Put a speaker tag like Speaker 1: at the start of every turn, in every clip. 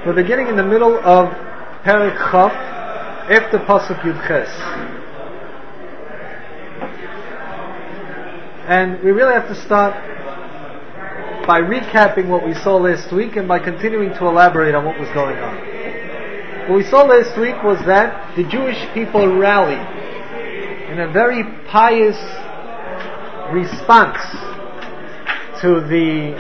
Speaker 1: We're beginning in the middle of Perek Chaf, after Pasuk Yud Ches. And we really have to start by recapping what we saw last week and by continuing to elaborate on what was going on. What we saw last week was that the Jewish people rallied in a very pious response to the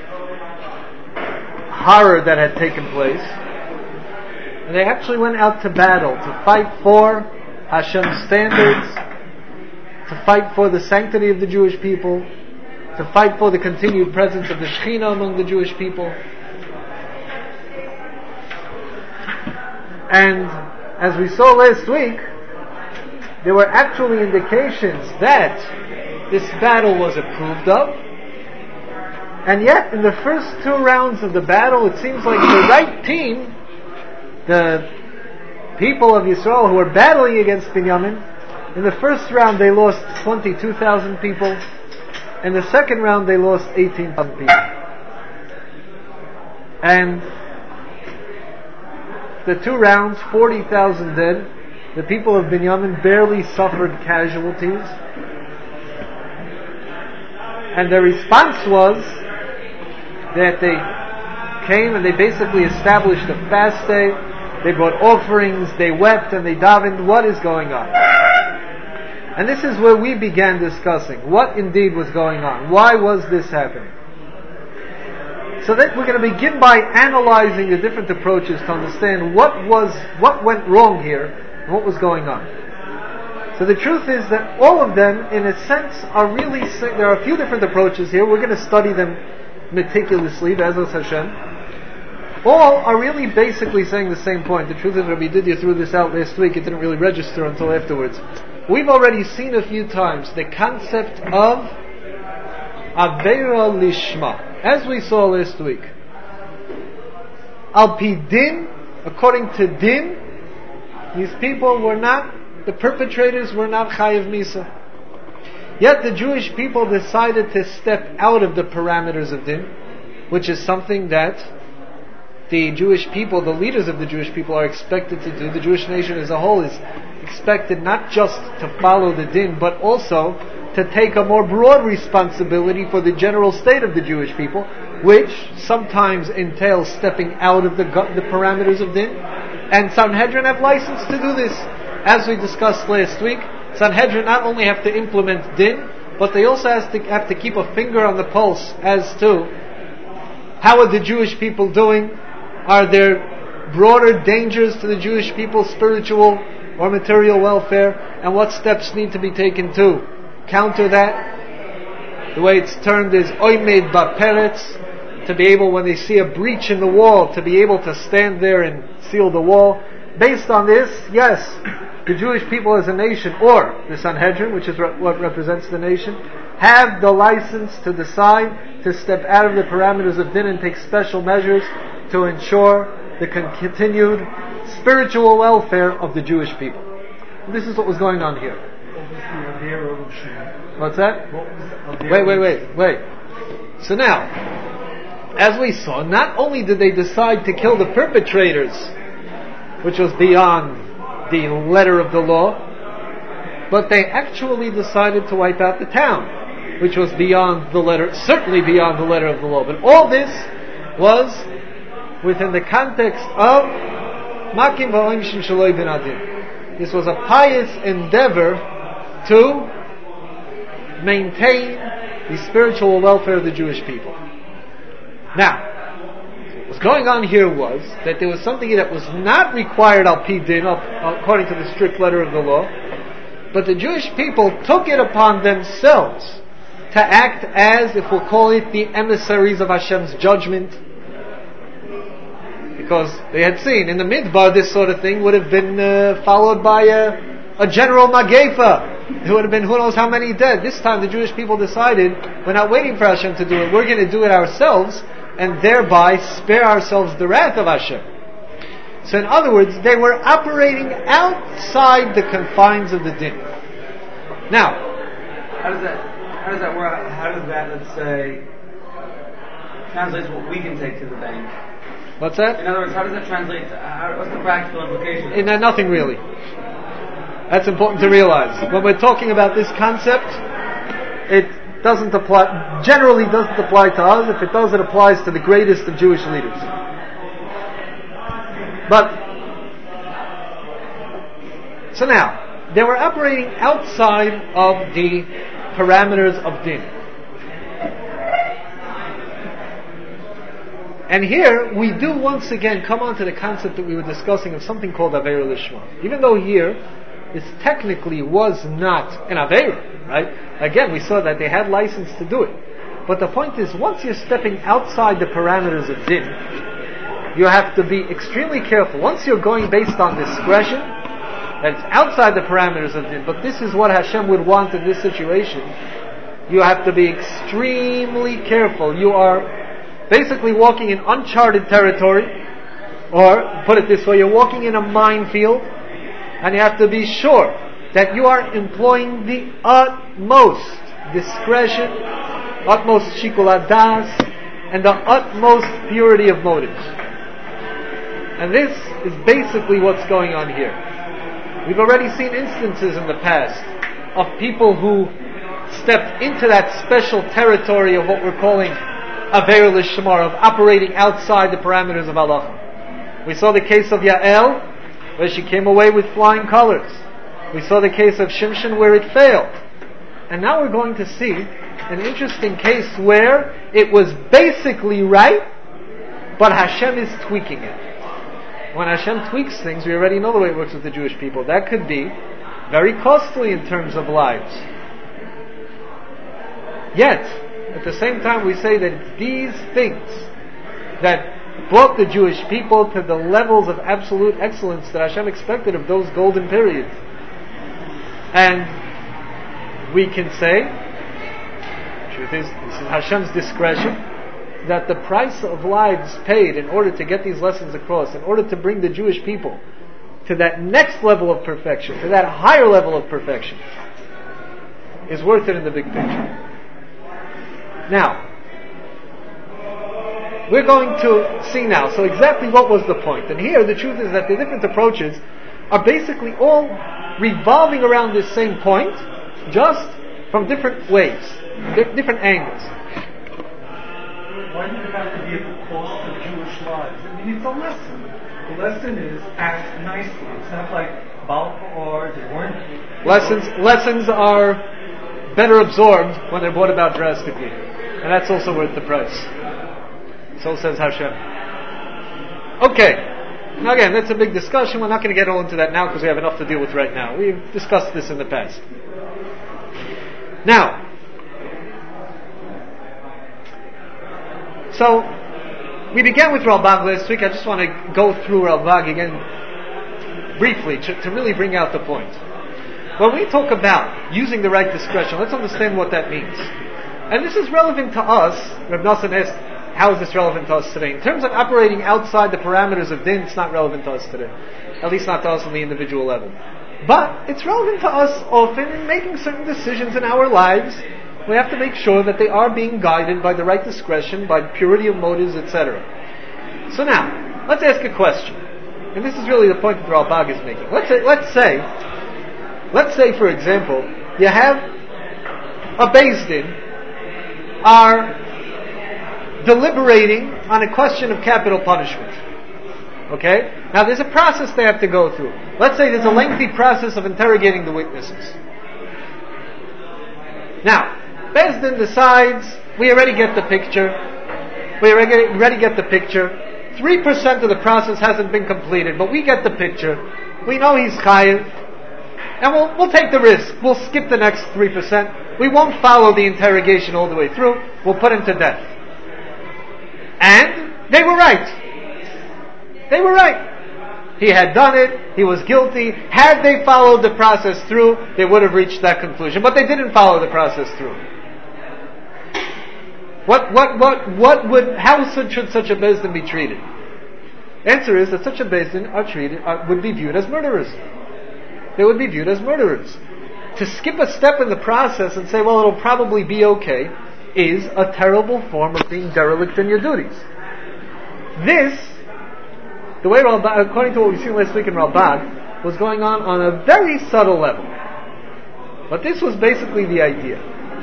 Speaker 1: horror that had taken place. And they actually went out to battle, to fight for Hashem's standards, to fight for the sanctity of the Jewish people, to fight for the continued presence of the Shekhinah among the Jewish people. And as we saw last week, there were actually indications that this battle was approved of. And yet, in the first two rounds of the battle, it seems like the right team, the people of Yisrael who were battling against Binyamin, in the first round they lost 22,000 people. In the second round they lost 18,000 people. And the two rounds, 40,000 dead. The people of Binyamin barely suffered casualties. And their response was that they came and they basically established a fast day. They brought offerings, they wept and they davened. What is going on? And this is where we began discussing what indeed was going on. Why was this happening? So that we're going to begin by analyzing the different approaches to understand what went wrong here and what was going on. So the truth is that all of them, in a sense, are really, there are a few different approaches here. We're going to study them meticulously, Be'ezras Hashem. All are really basically saying the same point. The truth is, Rabbi Didier threw this out last week. It didn't really register until afterwards. We've already seen a few times the concept of Aveira Lishma, as we saw last week. Al Pi Din, according to Din, these people were not, the perpetrators were not Chayav Misa. Yet the Jewish people decided to step out of the parameters of Din, which is something that the Jewish people, the leaders of the Jewish people, are expected to do. The Jewish nation as a whole is expected not just to follow the Din, but also to take a more broad responsibility for the general state of the Jewish people, which sometimes entails stepping out of the parameters of Din. And Sanhedrin have license to do this. As we discussed last week, Sanhedrin not only have to implement Din, but they also have to keep a finger on the pulse as to how are the Jewish people doing? Are there broader dangers to the Jewish people's spiritual or material welfare? And what steps need to be taken to counter that? The way it's termed is Oimed Baperetz, to be able, when they see a breach in the wall, to be able to stand there and seal the wall. Based on this, yes, the Jewish people as a nation, or the Sanhedrin, which is what represents the nation, have the license to decide to step out of the parameters of Din and take special measures to ensure the continued spiritual welfare of the Jewish people. This is what was going on here. What's that? Wait. So now, as we saw, not only did they decide to kill the perpetrators, which was beyond the letter of the law, but they actually decided to wipe out the town, which was beyond the letter, certainly beyond the letter of the law. But all this was within the context of Makim V'Oimshin Shaloi Ben Adin. This was a pious endeavor to maintain the spiritual welfare of the Jewish people. Now, what was going on here was that there was something that was not required al pi din, according to the strict letter of the law, but the Jewish people took it upon themselves to act as, if we'll call it, the emissaries of Hashem's judgment. Because they had seen, in the Midbar, this sort of thing would have been followed by a general Magefa. There would have been who knows how many dead. This time the Jewish people decided, we're not waiting for Hashem to do it, we're going to do it ourselves, and thereby spare ourselves the wrath of Hashem. So in other words, they were operating outside the confines of the Din. Now,
Speaker 2: how does that work? How does that, let's say, translate to what we can take to the bank?
Speaker 1: What's that?
Speaker 2: In other words, how does that translate? What's the practical implication?
Speaker 1: In nothing really. That's important to realize. When we're talking about this concept, it doesn't apply, generally doesn't apply to us. If it does, it applies to the greatest of Jewish leaders. But, so now, they were operating outside of the parameters of din. And here, we do once again come on to the concept that we were discussing of something called Aveira Lishma. Even though here, this technically was not an Aveira, right? Again, we saw that they had license to do it. But the point is, once you're stepping outside the parameters of din, you have to be extremely careful. Once you're going based on discretion, that's outside the parameters of din, but this is what Hashem would want in this situation, you have to be extremely careful. You are basically walking in uncharted territory, or, put it this way, you're walking in a minefield, and you have to be sure that you are employing the utmost discretion, utmost shikul hadas, and the utmost purity of motives. And this is basically what's going on here. We've already seen instances in the past of people who stepped into that special territory of what we're calling Aveira Lishmar, of operating outside the parameters of halacha. We saw the case of Yael, where she came away with flying colors. We saw the case of Shimshon, where it failed. And now we're going to see an interesting case where it was basically right, but Hashem is tweaking it. When Hashem tweaks things, we already know the way it works with the Jewish people. That could be very costly in terms of lives. Yet, at the same time, we say that these things that brought the Jewish people to the levels of absolute excellence that Hashem expected of those golden periods. And we can say, truth is, this is Hashem's discretion, that the price of lives paid in order to get these lessons across, in order to bring the Jewish people to that next level of perfection, to that higher level of perfection, is worth it in the big picture. Now, we're going to see now, so exactly what was the point. And here, the truth is that the different approaches are basically all revolving around this same point, just from different ways, different angles.
Speaker 3: Why did it have to be at the cost of Jewish lives? I mean, it's a lesson. The lesson is act nicely. It's not like Balfour, they weren't...
Speaker 1: Lessons are better absorbed when they're brought about drastically. And that's also worth the price. So says Hashem. Okay. Now again, that's a big discussion. We're not going to get all into that now because we have enough to deal with right now. We've discussed this in the past. Now, so we began with Ralbag last week. I just want to go through Ralbag again briefly to really bring out the point. When we talk about using the right discretion, let's understand what that means. And this is relevant to us. Reb Nosson asked, how is this relevant to us today? In terms of operating outside the parameters of din, it's not relevant to us today. At least not to us on the individual level. But it's relevant to us often in making certain decisions in our lives. We have to make sure that they are being guided by the right discretion, by purity of motives, etc. So now, let's ask a question. And this is really the point that Ralbag is making. Let's say, for example, you have a Beis Din are deliberating on a question of capital punishment. Okay? Now there's a process they have to go through. Let's say there's a lengthy process of interrogating the witnesses. Now, Beis Din decides, we already get the picture. 3% of the process hasn't been completed, but we get the picture. We know he's chayiv. And we'll take the risk. We'll skip the next 3%. We won't follow the interrogation all the way through. We'll put him to death. And they were right. They were right. He had done it. He was guilty. Had they followed the process through, they would have reached that conclusion. But they didn't follow the process through. How should such a Beis Din be treated? Answer is that such a Beis Din would be viewed as murderers. They would be viewed as murderers. To skip a step in the process and say, well, it'll probably be okay, is a terrible form of being derelict in your duties. This the way Ralbag, according to what we've seen last week in Ralbag, was going on a very subtle level. But this was basically the idea.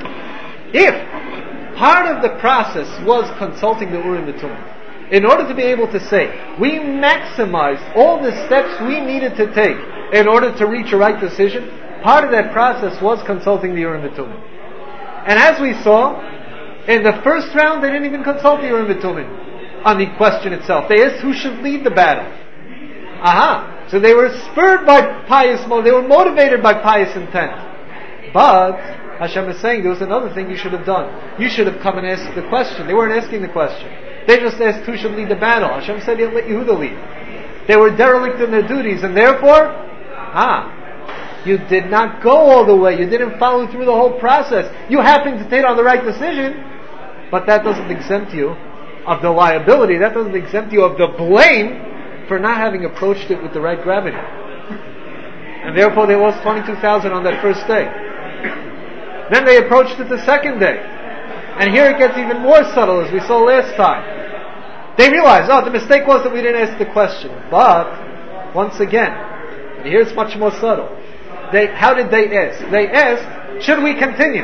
Speaker 1: If part of the process was consulting the Urim Tumim, in order to be able to say, we maximized all the steps we needed to take in order to reach a right decision, part of that process was consulting the Urim Tumim. And as we saw, in the first round they didn't even consult the Urim Tumim on the question itself. They asked who should lead the battle. So they were spurred by they were motivated by pious intent. But Hashem is saying there was another thing you should have done. You should have come and asked the question. They weren't asking the question. They just asked who should lead the battle. Hashem said he'll let Yehuda lead. They were derelict in their duties, and therefore, you did not go all the way. You didn't follow through the whole process. You happened to take on the right decision, but that doesn't exempt you of the liability. That doesn't exempt you of the blame for not having approached it with the right gravity. And therefore they lost 22,000 on that first day. Then they approached it the second day. And here it gets even more subtle, as we saw last time. They realized, the mistake was that we didn't ask the question. But, once again, and here it's much more subtle. How did they ask? They asked, should we continue?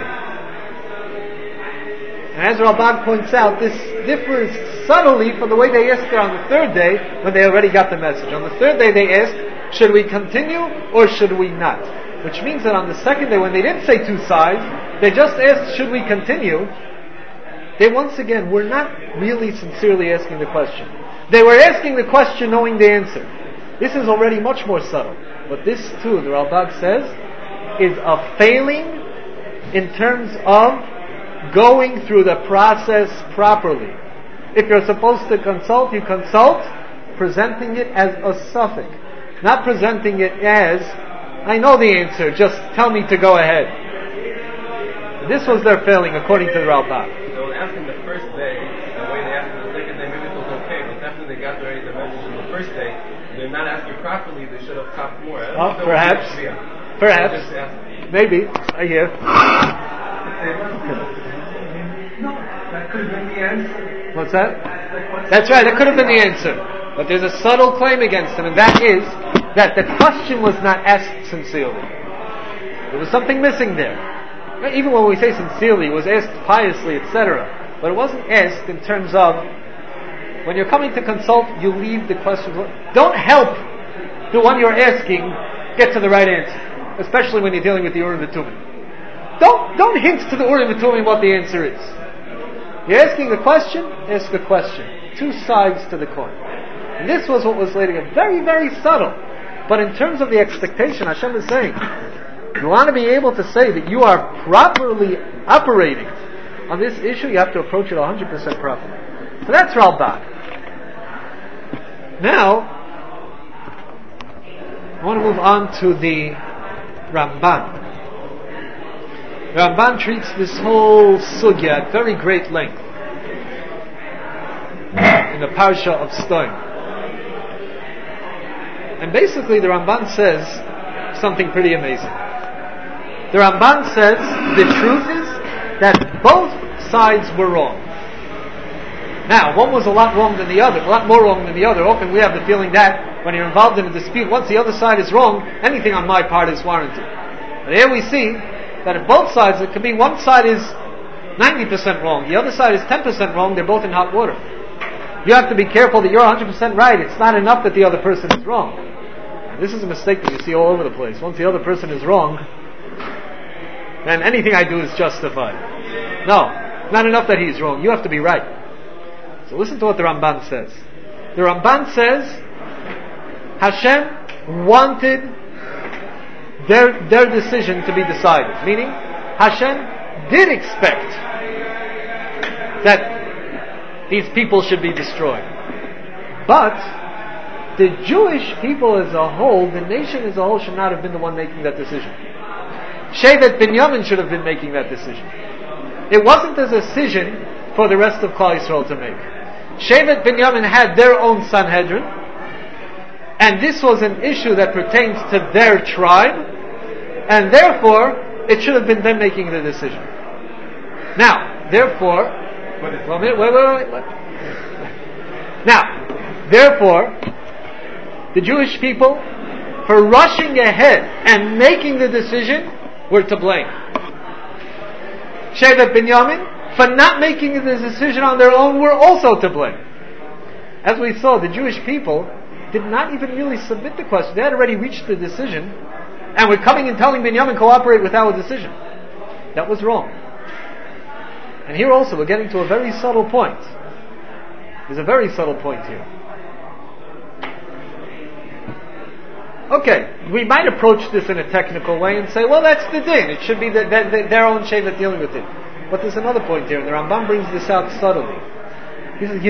Speaker 1: And as Ralbag points out, this differs subtly from the way they asked it on the third day, when they already got the message. On the third day they asked, should we continue or should we not? Which means that on the second day, when they didn't say two sides, they just asked, should we continue? They once again were not really sincerely asking the question. They were asking the question knowing the answer. This is already much more subtle. But this too, the Ralbag says, is a failing in terms of going through the process properly. If you're supposed to consult, you consult, presenting it as a suffix. Not presenting it as, I know the answer, just tell me to go ahead. This was their failing according to the Ralbag.
Speaker 4: So asking the first day, the way they asked the second day, maybe it was okay, but after they got already the message in the first day, they're not asking properly, they should have talked more.
Speaker 1: Perhaps. Maybe. I hear.
Speaker 3: No, that could have been the answer.
Speaker 1: What's that? That's right, that could have been the answer. But there's a subtle claim against them, and that is that the question was not asked sincerely. There was something missing there. Even when we say sincerely, it was asked piously, etc. But it wasn't asked in terms of, when you're coming to consult, you leave the question. Don't help the one you're asking get to the right answer, especially when you're dealing with the Urim V'Tumim. Don't hint to the Urim V'Tumim what the answer is. You're asking a question, ask a question. Two sides to the coin. And this was what was later, very, very subtle. But in terms of the expectation, Hashem is saying, you want to be able to say that you are properly operating on this issue, you have to approach it 100% properly. So that's Ralbag. Now, I want to move on to the Ramban. Ramban treats this whole sugya at very great length in the Parsha of Stone. And basically the Ramban says something pretty amazing. The Ramban says the truth is that both sides were wrong. Now, one was a lot wrong than the other, a lot more wrong than the other. Often we have the feeling that when you're involved in a dispute, once the other side is wrong, anything on my part is warranted. But here we see that at both sides, it can be one side is 90% wrong, the other side is 10% wrong, they're both in hot water. You have to be careful that you're 100% right. It's not enough that the other person is wrong. This is a mistake that you see all over the place. Once the other person is wrong, then anything I do is justified. No, not enough that he's wrong. You have to be right. So listen to what the Ramban says. The Ramban says Hashem wanted their decision to be decided. Meaning, Hashem did expect that these people should be destroyed. But the Jewish people as a whole, the nation as a whole, should not have been the one making that decision. Shevet Binyamin should have been making that decision. It wasn't a decision for the rest of Klal Yisrael to make. Shevet Binyamin had their own Sanhedrin, and this was an issue that pertains to their tribe, and therefore it should have been them making the decision. Now, therefore, wait. Now, therefore, the Jewish people, for rushing ahead and making the decision, were to blame. Shevet Binyamin, for not making the decision on their own, were also to blame. As we saw, the Jewish people did not even really submit the question. They had already reached the decision, and were coming and telling Binyamin, cooperate with our decision. That was wrong. And here also, we're getting to a very subtle point. There's a very subtle point here. Okay, we might approach this in a technical way and say, well, that's the din. It should be their own shevet dealing with it. But there's another point here, and the Rambam brings this out subtly. He says,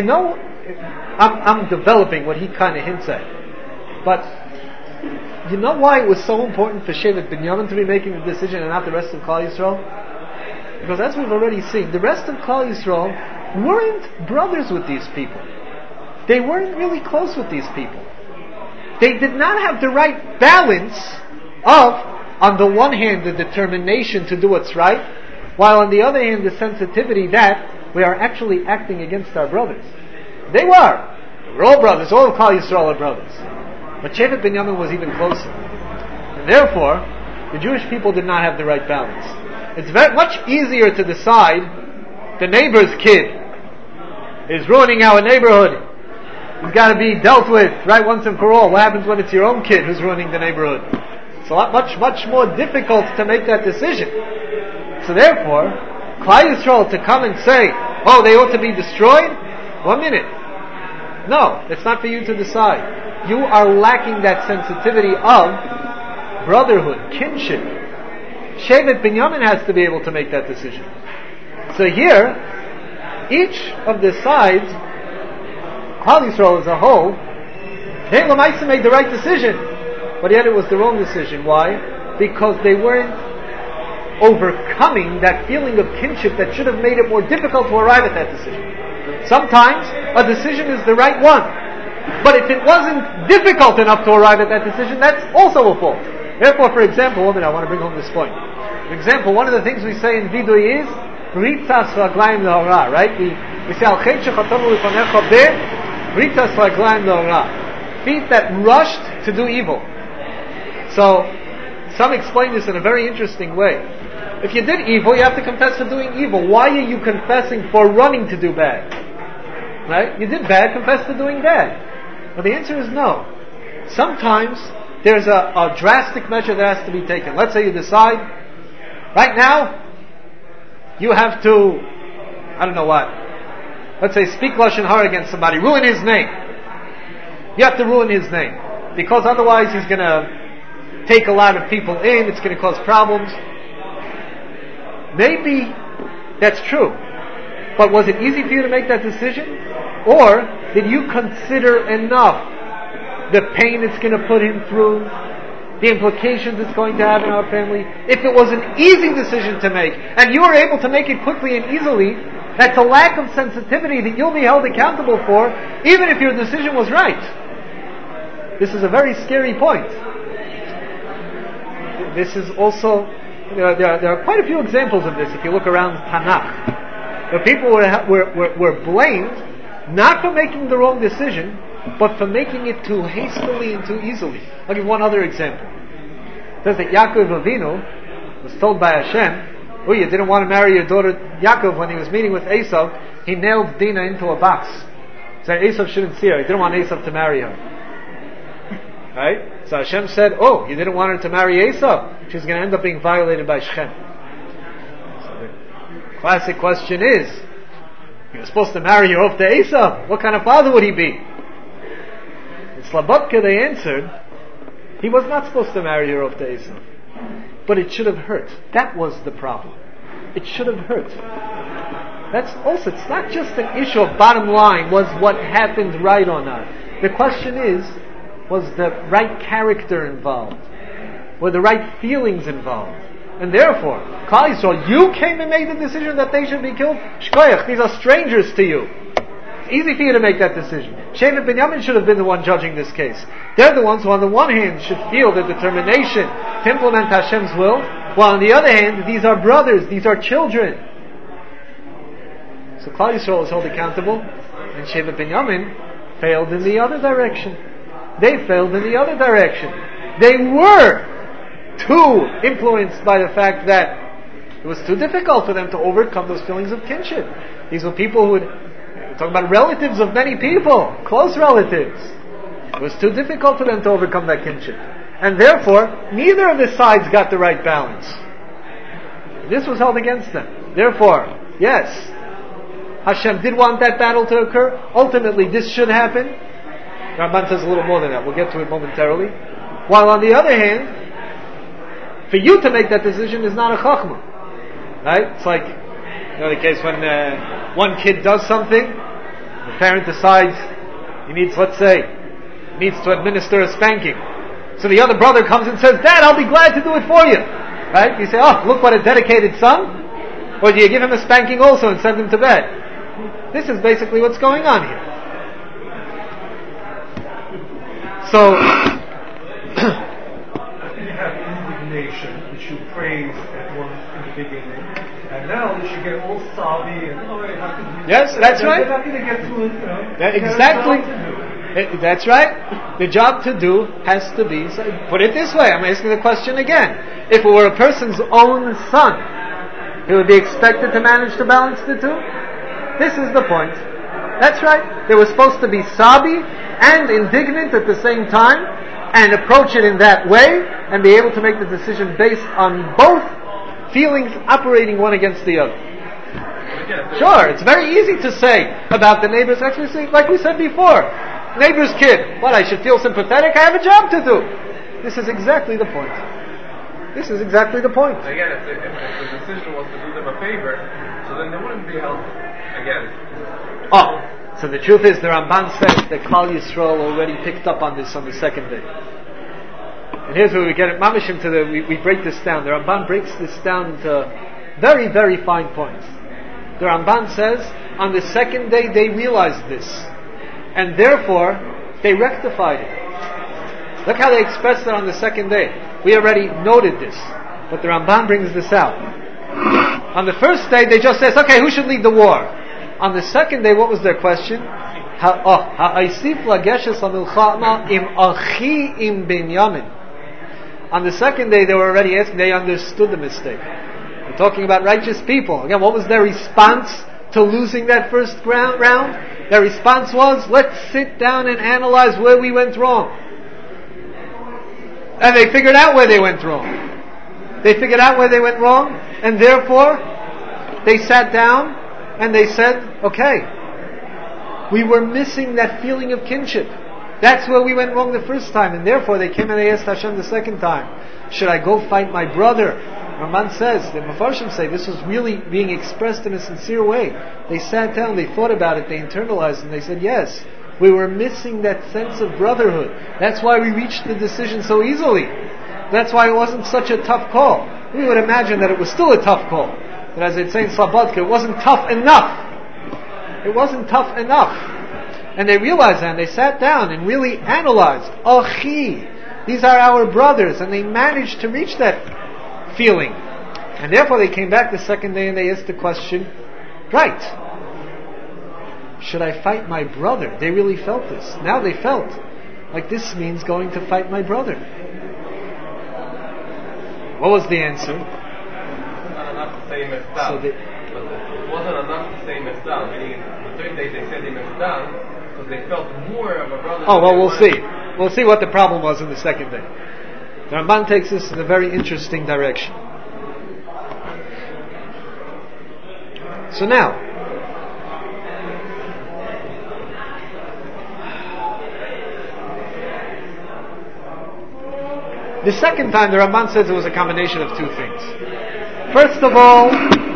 Speaker 1: I'm developing what he kind of hints at. But, you know why it was so important for Shevet Binyamin to be making the decision and not the rest of Klal Yisrael? Because as we've already seen, the rest of Klal Yisrael weren't brothers with these people. They weren't really close with these people. They did not have the right balance of, on the one hand, the determination to do what's right, while on the other hand, the sensitivity that we are actually acting against our brothers. They were. We're all brothers. All of Klal Yisrael are brothers. But Shevet Binyamin was even closer. And therefore, the Jewish people did not have the right balance. It's very much easier to decide the neighbor's kid is ruining our neighborhood. He's got to be dealt with, right, once and for all. What happens when it's your own kid who's ruining the neighborhood? It's a lot, much more difficult to make that decision. So therefore, Klal Yisrael to come and say, oh, they ought to be destroyed? 1 minute. No, it's not for you to decide. You are lacking that sensitivity of brotherhood, kinship. Shevet Binyamin has to be able to make that decision. So here, each of the sides, Klal Yisrael as a whole, they Lamaisa made the right decision, but yet it was the wrong decision. Why? Because they weren't overcoming that feeling of kinship that should have made it more difficult to arrive at that decision. Sometimes a decision is the right one, but if it wasn't difficult enough to arrive at that decision, that's also a fault. Therefore, for example, I want to bring home this point. For example, one of the things we say in Vidui is Ritzas Raglayim Le'ora, right? We say Al Chet Shechatonu Lifanecha Be Ritzas Raglayim Le'ora, feet that rushed to do evil. So, some explain this in a very interesting way. If you did evil, you have to confess for doing evil. Why are you confessing for running to do bad? Right? You did bad, confess for doing bad. But the answer is no. Sometimes there's a drastic measure that has to be taken. Let's say you decide, right now, you have to, I don't know what, let's say speak Lashon Hara against somebody, ruin his name. You have to ruin his name. Because otherwise he's going to take a lot of people in, it's going to cause problems. Maybe that's true. But was it easy for you to make that decision? Or did you consider enough the pain it's going to put him through, the implications it's going to have in our family? If it was an easy decision to make, and you were able to make it quickly and easily, that's a lack of sensitivity that you'll be held accountable for, even if your decision was right. This is a very scary point. This is also, there are quite a few examples of this if you look around Tanakh. Where people were blamed not for making the wrong decision, but for making it too hastily and too easily. I'll give one other example. It says that Yaakov Avinu was told by Hashem, you didn't want to marry your daughter Yaakov when he was meeting with Esav, he nailed Dinah into a box. So Esav shouldn't see her. He didn't want Esav to marry her. Right? So Hashem said, you didn't want her to marry Esav. She's going to end up being violated by Shechem. So the classic question is, you were supposed to marry her off to Esav. What kind of father would he be? In Slobodka they answered, he was not supposed to marry her off to Esav. But it should have hurt. That was the problem. It should have hurt. That's also, it's not just an issue of bottom line, was what happened right or not. The question is, was the right character involved? Were the right feelings involved? And therefore, Klal Yisrael, you came and made the decision that they should be killed? Shkoyach, these are strangers to you. It's easy for you to make that decision. Shevet Binyamin should have been the one judging this case. They're the ones who on the one hand should feel the determination to implement Hashem's will, while on the other hand, these are brothers, these are children. So Klal Yisrael is held accountable, and Shevet Binyamin failed in the other direction. they failed in the other direction. They were too influenced by the fact that it was too difficult for them to overcome those feelings of kinship. These were people who we're talking about relatives of many people, close relatives. It was too difficult for them to overcome that kinship. And therefore, neither of the sides got the right balance. This was held against them. Therefore, yes, Hashem did want that battle to occur. Ultimately, this should happen. Ramban says a little more than that. We'll get to it momentarily. While on the other hand, for you to make that decision is not a chachma. Right? It's like, the case when one kid does something, the parent decides he needs to administer a spanking. So the other brother comes and says, Dad, I'll be glad to do it for you. Right? You say, oh, look what a dedicated son. Or do you give him a spanking also and send him to bed? This is basically what's going on here. So,
Speaker 3: you have indignation, which you praise at once in the beginning, and now you should get all sobby and
Speaker 1: yes, that's right.
Speaker 3: They're not going to get to it.
Speaker 1: Exactly. That's right. The job to do has to be. So put it this way. I'm asking the question again. If it were a person's own son, he would be expected to manage to balance the two. This is the point. That's right. They were supposed to be sobby and indignant at the same time, and approach it in that way, and be able to make the decision based on both feelings operating one against the other. Sure, it's very easy to say about the neighbor's, actually, like we said before, neighbor's kid. What, I should feel sympathetic? I have a job to do. This is exactly the point. This is exactly the point.
Speaker 4: Again, if the decision was to do them a favor, so then they wouldn't be held again.
Speaker 1: Oh, so the truth is, the Ramban says that Klal Yisrael already picked up on this on the second day. And here's where we get it, mamish into we break this down. The Ramban breaks this down into very, very fine points. The Ramban says, on the second day they realized this, and therefore they rectified it. Look how they expressed it on the second day. We already noted this, but the Ramban brings this out. On the first day, they just says, okay, who should lead the war? On the second day, what was their question? On the second day, they were already asking, they understood the mistake. We're talking about righteous people. Again, what was their response to losing that first round? Their response was, let's sit down and analyze where we went wrong. And they figured out where they went wrong. And therefore, they sat down and they said, okay, we were missing that feeling of kinship. That's where we went wrong the first time. And therefore, they came and they asked Hashem the second time, should I go fight my brother? Ramban says, the Mefarshim say, this was really being expressed in a sincere way. They sat down, they thought about it, they internalized, and they said, yes, we were missing that sense of brotherhood. That's why we reached the decision so easily. That's why it wasn't such a tough call. We would imagine that it was still a tough call. But as it's saying in Slobodka, it wasn't tough enough. And they realized that, and they sat down and really analyzed, Achi, these are our brothers, and they managed to reach that feeling. And therefore they came back the second day and they asked the question, right, should I fight my brother? They really felt this. Now they felt like this means going to fight my brother. What was the answer?
Speaker 4: Not enough to say messed up. But it wasn't enough to say messed up. Meaning, the third day they said they messed up because they felt more of a brother.
Speaker 1: Oh, well, we'll see. We'll see what the problem was in the second day. The Ramban takes this in a very interesting direction. So now, the second time the Ramban says it was a combination of two things. First of all,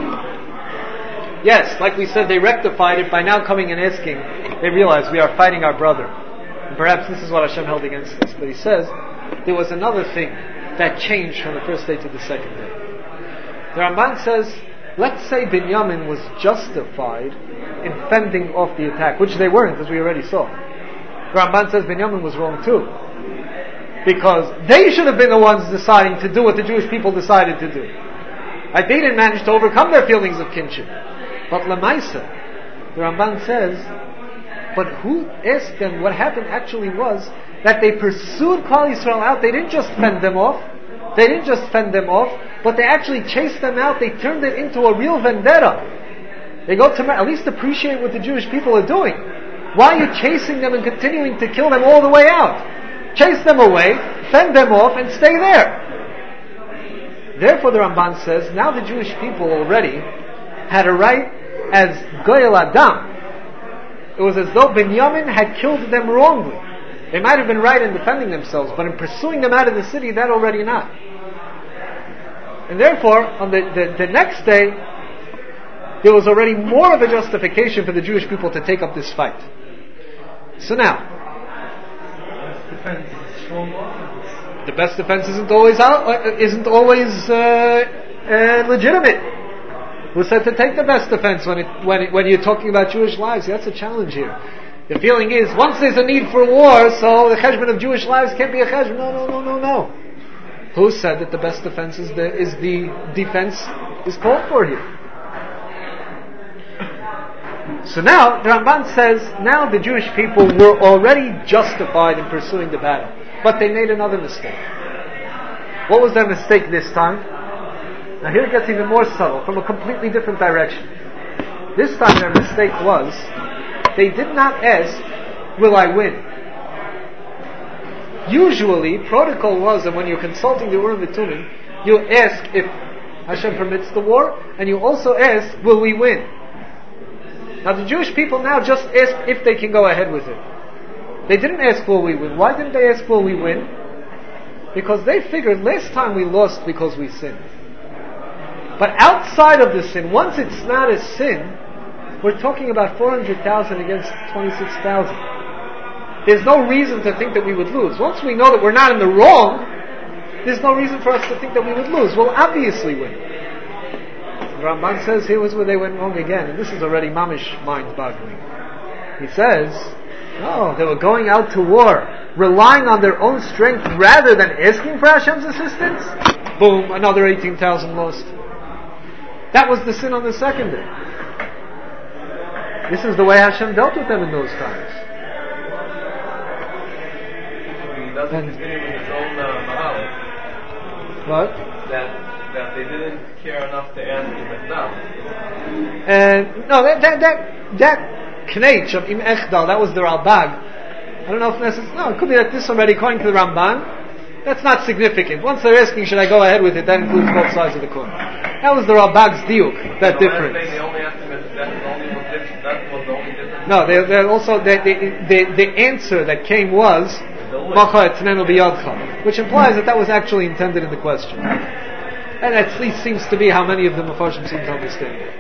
Speaker 1: yes, like we said, they rectified it by now coming and asking. They realized we are fighting our brother. And perhaps this is what Hashem held against us. But he says, there was another thing that changed from the first day to the second day. The Ramban says, let's say Binyamin was justified in fending off the attack, which they weren't, as we already saw. The Ramban says Binyamin was wrong too. Because they should have been the ones deciding to do what the Jewish people decided to do. They didn't manage to overcome their feelings of kinship. But Lamaisa, the Ramban says, but who asked them? What happened actually was that they pursued Klal Yisrael out. They didn't just fend them off. But they actually chased them out. They turned it into a real vendetta. They go to at least appreciate what the Jewish people are doing. Why are you chasing them and continuing to kill them all the way out? Chase them away, fend them off, and stay there. Therefore, the Ramban says, now the Jewish people already had a right as Goyel Adam. It was as though Binyamin had killed them wrongly. They might have been right in defending themselves, but in pursuing them out of the city, that already not. And therefore, on the next day, there was already more of a justification for the Jewish people to take up this fight. So now, the best defense isn't always legitimate. Who said to take the best defense when you're talking about Jewish lives? That's a challenge here. The feeling is, once there's a need for war, so the cheshbon of Jewish lives can't be a cheshbon. No. Who said that the best defense is the defense is called for here? So now, the Ramban says, now the Jewish people were already justified in pursuing the battle. But they made another mistake. What was their mistake this time? Now here it gets even more subtle, from a completely different direction. This time their mistake was, they did not ask, will I win? Usually, protocol was that when you're consulting the Urim V'Tumim, you ask if Hashem permits the war, and you also ask, will we win? Now the Jewish people now just ask if they can go ahead with it. They didn't ask, will we win? Why didn't they ask, will we win? Because they figured last time we lost because we sinned. But outside of the sin, once it's not a sin, we're talking about 400,000 against 26,000. There's no reason to think that we would lose. Once we know that we're not in the wrong, there's no reason for us to think that we would lose. We'll obviously win. The Ramban says here was where they went wrong again, and this is already mamish mind-boggling. He says, no, they were going out to war, relying on their own strength rather than asking for Hashem's assistance. Boom, another 18,000 lost. That was the sin on the second day. This is the way Hashem dealt with them in those times.
Speaker 4: He doesn't continue with his own mahal.
Speaker 1: What?
Speaker 4: That they didn't care enough to ask him Echdal.
Speaker 1: No, that Knech of Im Echdal, that was the Ralbag. I don't know if necessarily. No, it could be that this already, according to the Ramban, that's not significant. Once they're asking, should I go ahead with it, that includes both sides of the coin. That was the Ralbag's diuk, that difference.
Speaker 4: They only asked him if that was the only difference.
Speaker 1: No, they also the answer that came was Macha etnenu biyadcha, which implies that was actually intended in the question. And at least seems to be how many of the Mefarshim seem to understand it.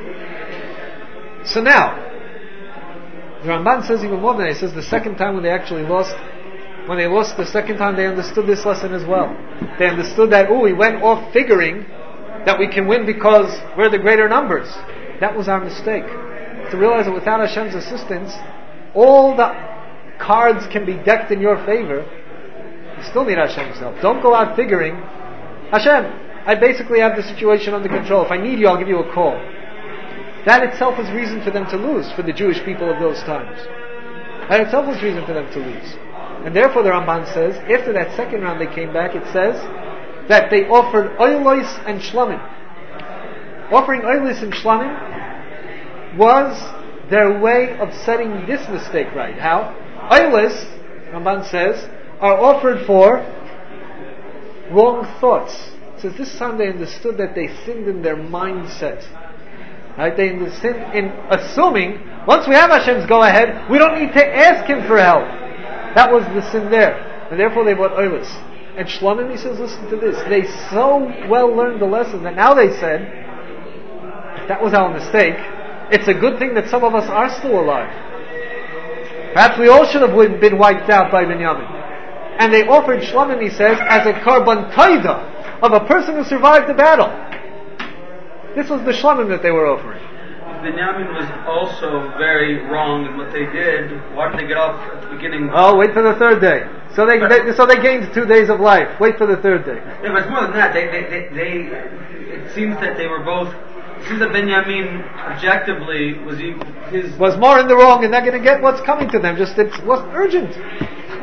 Speaker 1: So now, the Ramban says even more than that. He says the second time when they lost the second time, they understood this lesson as well. They understood that, we went off figuring that we can win because we're the greater numbers. That was our mistake. To realize that without Hashem's assistance, all the cards can be decked in your favor. You still need Hashem's help. Don't go out figuring, Hashem, I basically have the situation under control. If I need you, I'll give you a call. That itself was reason for them to lose, for the Jewish people of those times. That itself was reason for them to lose. And therefore the Ramban says, after that second round they came back, it says that they offered oilos and shlamim. Offering oilos and shlamim was their way of setting this mistake right. How? Oilos, Ramban says, are offered for wrong thoughts. It says this time they understood that they sinned in their mindset. Right? They sinned in assuming, once we have Hashem's go ahead, we don't need to ask Him for help. That was the sin there. And therefore they bought oilos. And Shlomo, he says, listen to this. They so well learned the lesson that now they said, that was our mistake. It's a good thing that some of us are still alive. Perhaps we all should have been wiped out by Binyamin. And they offered Shlomo, he says, as a karban taida of a person who survived the battle. This was the Shlomo that they were offering.
Speaker 2: Binyamin was also very wrong in what they did. Why did they get off at the beginning?
Speaker 1: Oh, wait for the third day. So they gained 2 days of life. Wait for the third day.
Speaker 2: Yeah, but it's more than that. It seems that they were both. It seems that Binyamin objectively was more
Speaker 1: in the wrong, and they're going to get what's coming to them. Just it wasn't urgent.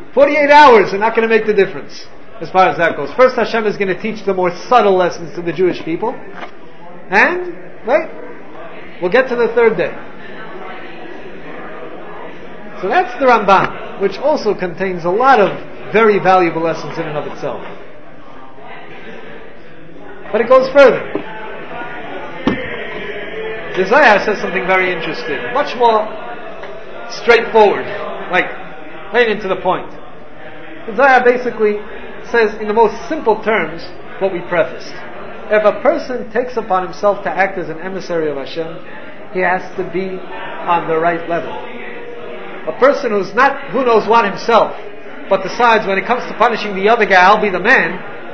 Speaker 1: 48 hours are not going to make the difference as far as that goes. First, Hashem is going to teach the more subtle lessons to the Jewish people. And, we'll get to the third day. So that's the Rambam, which also contains a lot of very valuable lessons in and of itself. But it goes further. The Zohar says something very interesting, much more straightforward, like right into the point. The Zohar basically says in the most simple terms what we prefaced. If a person takes upon himself to act as an emissary of Hashem, he has to be on the right level. A person who's not who knows what himself, but decides when it comes to punishing the other guy, I'll be the man.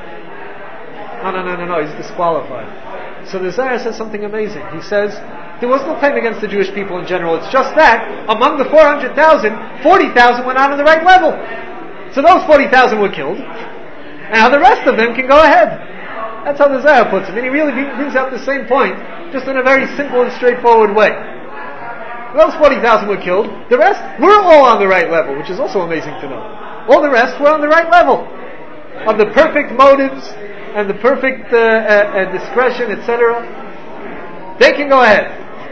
Speaker 1: No, he's disqualified. So the Zohar says something amazing. He says, there was no claim against the Jewish people in general. It's just that, among the 400,000, 40,000 were not on the right level. So those 40,000 were killed. And now the rest of them can go ahead. That's how the Zohar puts it. And he really brings out the same point, just in a very simple and straightforward way. Those 40,000 were killed. The rest were all on the right level, which is also amazing to know. All the rest were on the right level. Of the perfect motives, and the perfect discretion, etc. They can go ahead.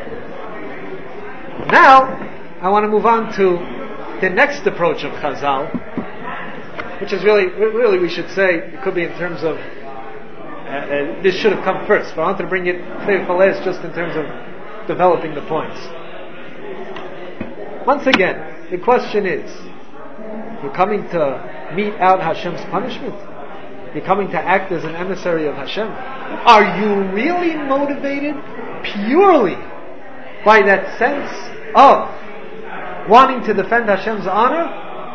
Speaker 1: Now, I want to move on to the next approach of Chazal, which is really we should say, it could be in terms of, this should have come first, but I wanted to bring it just in terms of developing the points. Once again, the question is, you're coming to mete out Hashem's punishment? You're coming to act as an emissary of Hashem? Are you really motivated purely by that sense of wanting to defend Hashem's honor?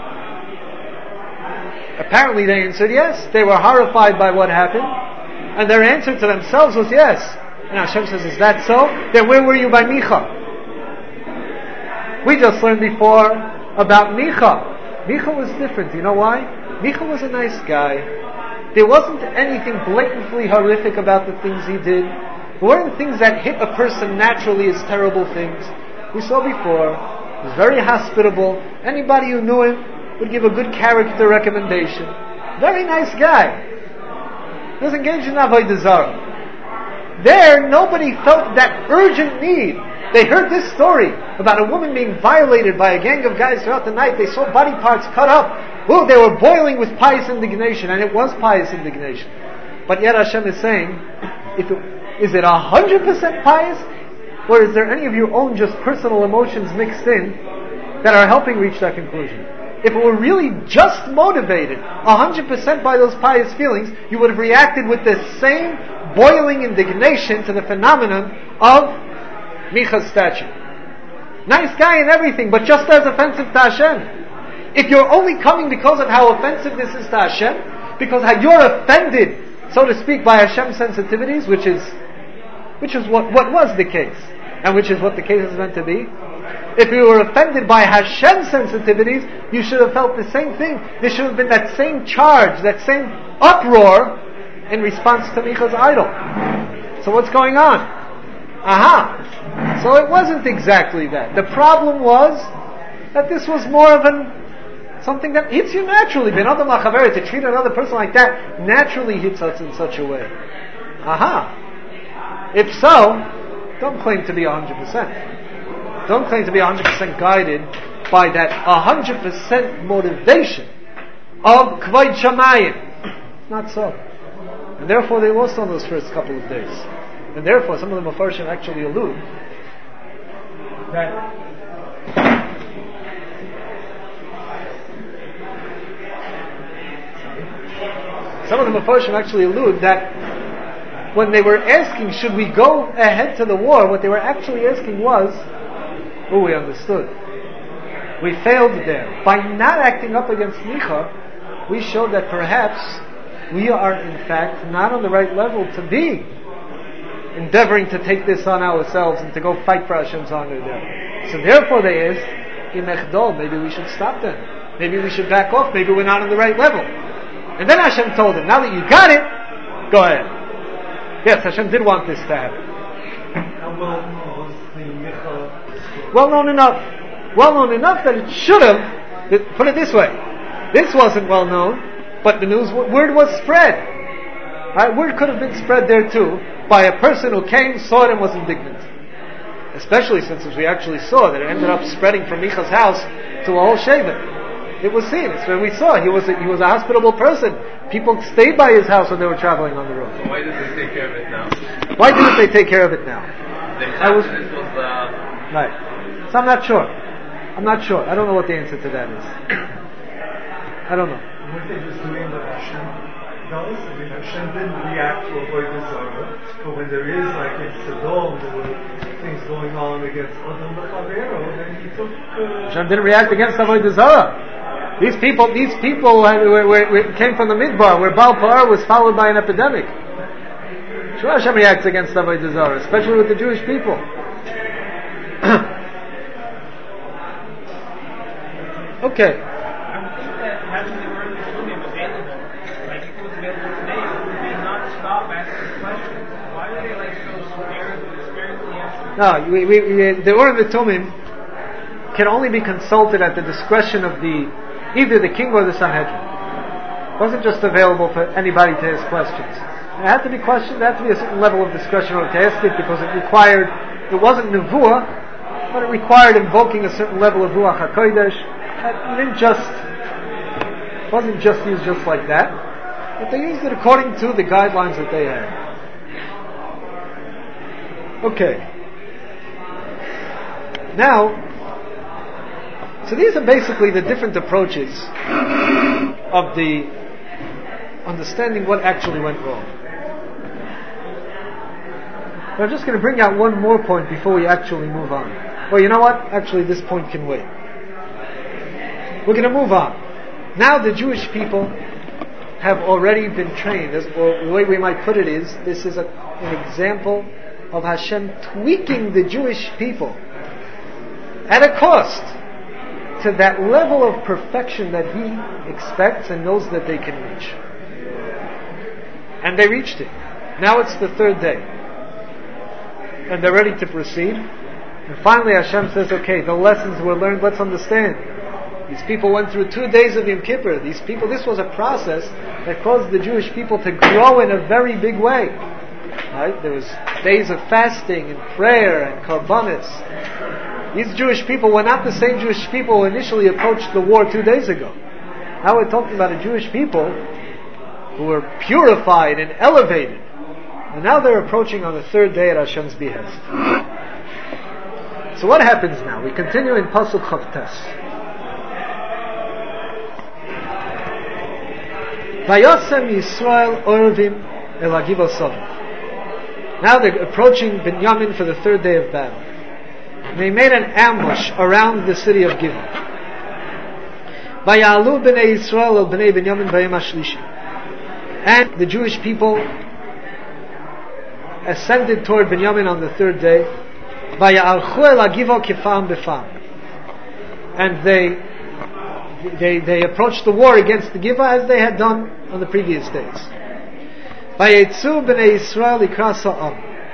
Speaker 1: Apparently they answered yes. They were horrified by what happened. And their answer to themselves was yes. And Hashem says, is that so? Then where were you by Micha? We just learned before about Micha. Micha was different. You know why? Micha was a nice guy. There wasn't anything blatantly horrific about the things he did. There weren't things that hit a person naturally as terrible things. We saw before, he was very hospitable. Anybody who knew him would give a good character recommendation. Very nice guy. He was engaged in Avodah Zarah. There, nobody felt that urgent need. They heard this story about a woman being violated by a gang of guys throughout the night. They saw body parts cut up. Oh, they were boiling with pious indignation, and it was pious indignation. But yet Hashem is saying, is it 100% pious? Or is there any of your own just personal emotions mixed in that are helping reach that conclusion? If it were really just motivated 100% by those pious feelings, you would have reacted with the same boiling indignation to the phenomenon of Micha's statue. Nice guy and everything, but just as offensive to Hashem. If you're only coming because of how offensive this is to Hashem, because how you're offended, so to speak, by Hashem's sensitivities, which is what was the case, and which is what the case is meant to be. If you were offended by Hashem's sensitivities, you should have felt the same thing. There should have been that same charge, that same uproar in response to Micha's idol. So what's going on? So it wasn't exactly that. The problem was that this was more of something that hits you naturally. To treat another person like that naturally hits us in such a way. If so, don't claim to be 100%. Don't claim to be 100% guided by that 100% motivation of Kvod Shamayim. Not so. And therefore they lost on those first couple of days. And therefore some of the Mefarshim actually allude that when they were asking, should we go ahead to the war, what they were actually asking was, we understood. We failed there. By not acting up against Micha, we showed that perhaps we are in fact not on the right level to be endeavoring to take this on ourselves and to go fight for Hashem's honor there. So therefore they asked, maybe we should stop then. Maybe we should back off. Maybe we're not on the right level. And then Hashem told them, now that you got it, go ahead. Yes, Hashem did want this to happen.
Speaker 3: How well was the Micha?
Speaker 1: Well known enough that it should have, put it this way, This wasn't well known, but the word was spread. Right? Word could have been spread there too by a person who came, saw it, and was indignant. Especially since, as we actually saw, that it ended up spreading from Micha's house to a whole Shevet. It was seen. It's when we saw he was a hospitable person. People stayed by his house when they were traveling on the road.
Speaker 4: So why did they take care of it now?
Speaker 1: Why didn't they take care of it now?
Speaker 4: They thought this was
Speaker 1: right. So I'm not sure. I don't know what the answer to that is. I don't know.
Speaker 3: Weren't they just doing what Hashem does? I mean, Hashem didn't react to avoid Zarah, but when there is, like in Sodom, there were things going on against Adam L'Chavero, then he took...
Speaker 1: Hashem didn't react against avoid Zarah. These people came from the Midbar, where Baal Pa'ar was followed by an epidemic. Sure, Hashem reacts against avodah zarah, especially with the Jewish people. Okay.
Speaker 5: I would think that having the word Rishonim available, like if it was available today, it would be non-stop asking questions. Why are they so sparingly asking?
Speaker 1: No, the Urim V'Tumim can only be consulted at the discretion of either the king or the Sanhedrin. It wasn't just available for anybody to ask questions. It had to be questioned. There had to be a certain level of discretion to ask it because it wasn't nevuah, but it required invoking a certain level of ruach hakodesh. It wasn't just used just like that, but they used it according to the guidelines that they had. Okay. Now, so these are basically the different approaches of the understanding what actually went wrong. But I'm just going to bring out one more point before we actually move on. Well, you know what? Actually, this point can wait. We're going to move on. Now the Jewish people have already been trained. Or the way we might put it is, this is an example of Hashem tweaking the Jewish people at a cost to that level of perfection that He expects and knows that they can reach. And they reached it. Now it's the third day. And they're ready to proceed. And finally Hashem says, okay, the lessons were learned, let's understand. These people went through 2 days of Yom Kippur. This was a process that caused the Jewish people to grow in a very big way. Right? There was days of fasting and prayer and korbanos. These Jewish people were not the same Jewish people who initially approached the war 2 days ago. Now we're talking about a Jewish people who were purified and elevated. And now they're approaching on the third day at Hashem's behest. So what happens now? We continue in Pasuk Chavtes. Vayosem Yisrael Orvim El Hagiva Sodom. Now they're approaching Binyamin for the third day of battle. And they made an ambush around the city of Givon. Vayalu b'nei Yisrael el b'nei Binyamin b'yom hashlishi. And the Jewish people ascended toward Binyamin on the third day. Vayalchu el Hagiva kifam b'fam. And they approached the war against the Giva as they had done on the previous days. Vayetzu b'nei Yisrael likra sa'am.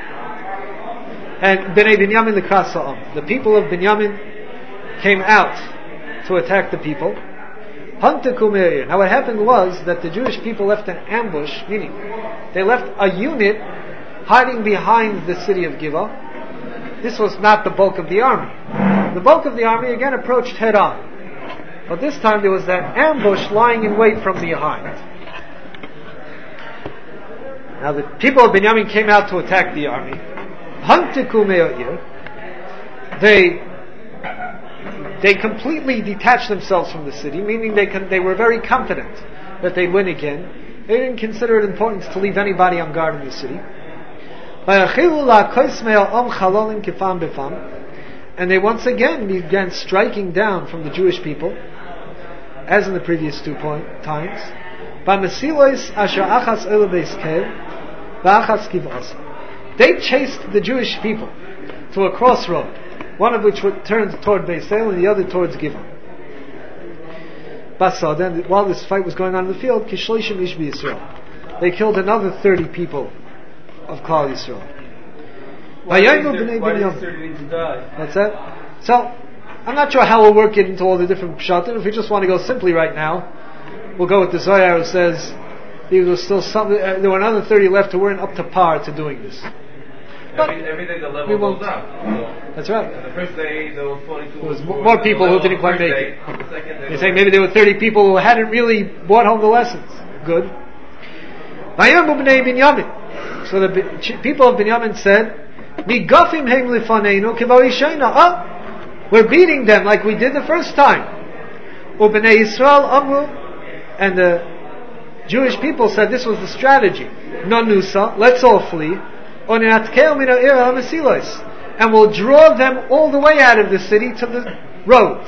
Speaker 1: And b'nei Binyamin likra sa'am. The people of Binyamin came out to attack the people. Hantaku me'ir. Now what happened was that the Jewish people left an ambush, meaning they left a unit hiding behind the city of Giva. This was not the bulk of the army. The bulk of the army again approached head on. But this time there was that ambush lying in wait from behind. Now the people of Binyamin came out to attack the army. Hantiku me'ir. They completely detached themselves from the city, meaning they were very confident that they'd win again. They didn't consider it important to leave anybody on guard in the city. And they once again began striking down from the Jewish people, as in the previous 2 times. They chased the Jewish people to a crossroad, one of which turned toward Beis El and the other towards Givon. Then, while this fight was going on in the field, they killed another 30 people of Klal Yisrael.
Speaker 2: Why does 30 need to die?
Speaker 1: That's it. So, I'm not sure how we'll work it into all the different pshatim. If we just want to go simply right now, we'll go with the Zohar, who says there was still there were another 30 left who weren't up to par to doing this. But
Speaker 4: every day the level goes up.
Speaker 1: That's right.
Speaker 4: The first day there were 42.
Speaker 1: There was more people who didn't quite make it.
Speaker 4: The second day
Speaker 1: They say maybe there were 30 people who hadn't really brought home the lessons. Good. So the people of Binyamin said, we're beating them like we did the first time. And the Jewish people said this was the strategy. Nanusa, let's all flee. And we'll draw them all the way out of the city to the roads.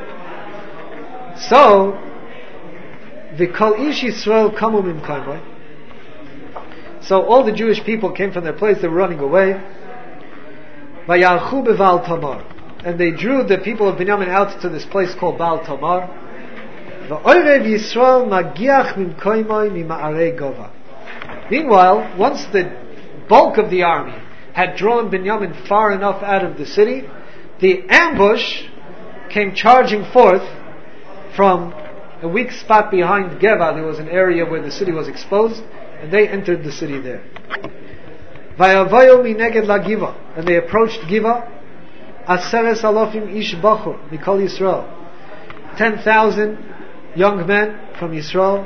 Speaker 1: So, the Kol Ish Yisrael kamu min kaimai. So all the Jewish people came from their place, they were running away. Vayalchu beVaal Tamar. And they drew the people of Binyamin out to this place called Baal Tamar. V'orev Yisrael magiach min kaimai mima'arei gova. Meanwhile, once the bulk of the army had drawn Binyamin far enough out of the city, the ambush came charging forth from a weak spot behind Geva. There was an area where the city was exposed, and they entered the city there. Vayavayo mineged la Giva, and they approached Giva. Aseres alofim ish bachur mikol Yisrael, 10,000 young men from Yisrael,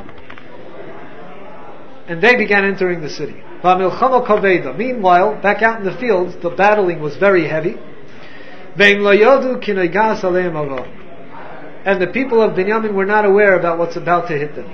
Speaker 1: and they began entering the city. Meanwhile, back out in the fields, the battling was very heavy. And the people of Binyamin were not aware about what's about to hit them.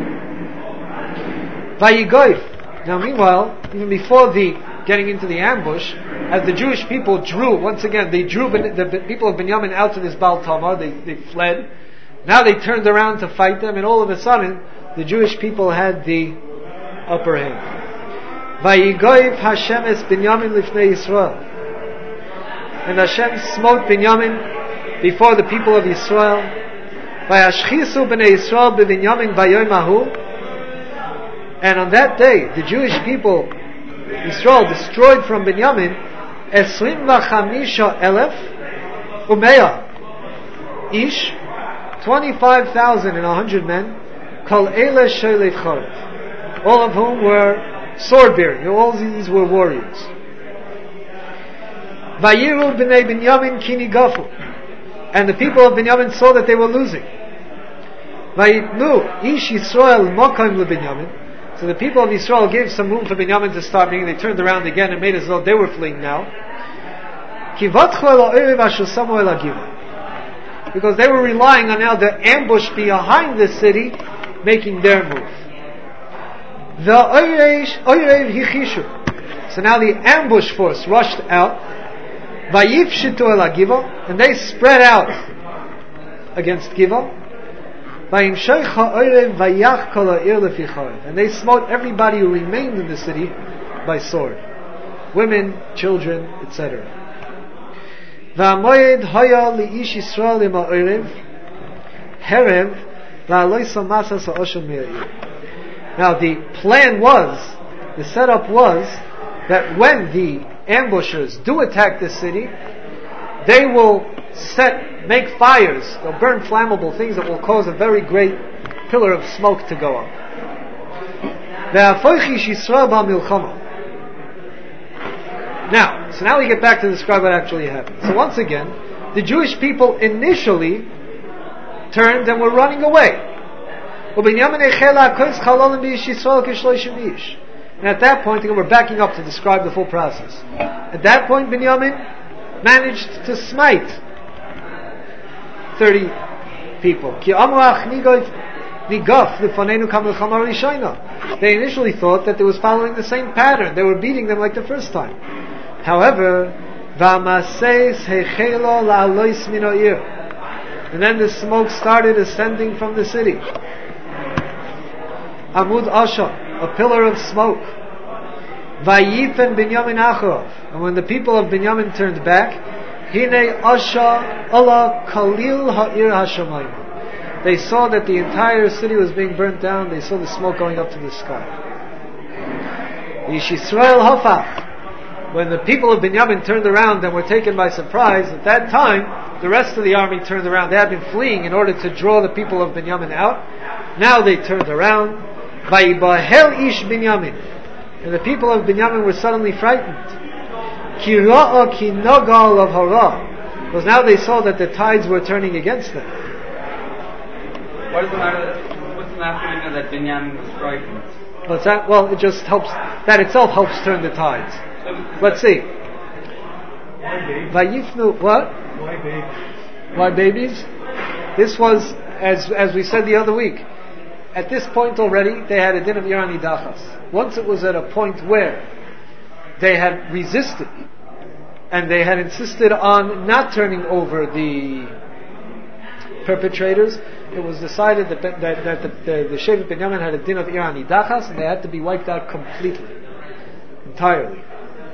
Speaker 1: Now meanwhile, even before getting into the ambush, as the Jewish people drew, once again, they drew the people of Binyamin out to this Baal Tamar, they fled. Now they turned around to fight them, and all of a sudden, the Jewish people had the upper hand. Vayigoyv Hashem es Binyamin lifnei Yisrael. And Hashem smote Binyamin before the people of Yisrael. Vayashchisu b'nei Yisrael b'Binyamin bayom hahu. And on that day, the Jewish people, Yisrael, destroyed from Binyamin 25,000 umeya ish, 25,100 men, kol ele sholef charet, all of whom were sword-bearing. All these were warriors. Vayiru b'nei Binyamin kini gafu. And the people of Binyamin saw that they were losing. Vayitnu ish Yisrael mokaim leBinyamin. So the people of Yisrael gave some room for Binyamin to start, meaning they turned around again and made as though they were fleeing now. Because they were relying on now the ambush behind the city, making their move. So now the ambush force rushed out, and they spread out against Giva. And they smote everybody who remained in the city by sword, women, children, etc. Now the plan was, the setup was, that when the ambushers do attack the city, they will make fires, they'll burn flammable things that will cause a very great pillar of smoke to go up. Now, so now we get back to describe what actually happened. So once again, the Jewish people initially turned and were running away. And at that point, again, we're backing up to describe the full process. At that point, Binyamin managed to smite 30 people. They initially thought that they was following the same pattern. They were beating them like the first time. However, and then the smoke started ascending from the city. Amud Asha, a pillar of smoke. Vayifen Binyamin Acharov. And when the people of Binyamin turned back, Hine Asha Allah Kalil Ha'ir Hashamayim. They saw that the entire city was being burnt down. They saw the smoke going up to the sky. Yisrael Hafach. When the people of Binyamin turned around and were taken by surprise, at that time, the rest of the army turned around. They had been fleeing in order to draw the people of Binyamin out. Now they turned around. Vayibahel ish Binyamin. And the people of Binyamin were suddenly frightened. Ki ra'a ki nagal of hara. Because now they saw that the tides were turning against them.
Speaker 2: What's the matter that Binyamin was frightened?
Speaker 1: What's that? Well, it just helps, that itself helps turn the tides. Let's see. Vayifnu, what?
Speaker 3: Why babies?
Speaker 1: Why babies? This was, as we said the other week, at this point already, they had a din of Irani Dachas. Once it was at a point where they had resisted, and they had insisted on not turning over the perpetrators, it was decided that the Shevet Binyamin had a din of Irani Dachas, and they had to be wiped out completely, entirely.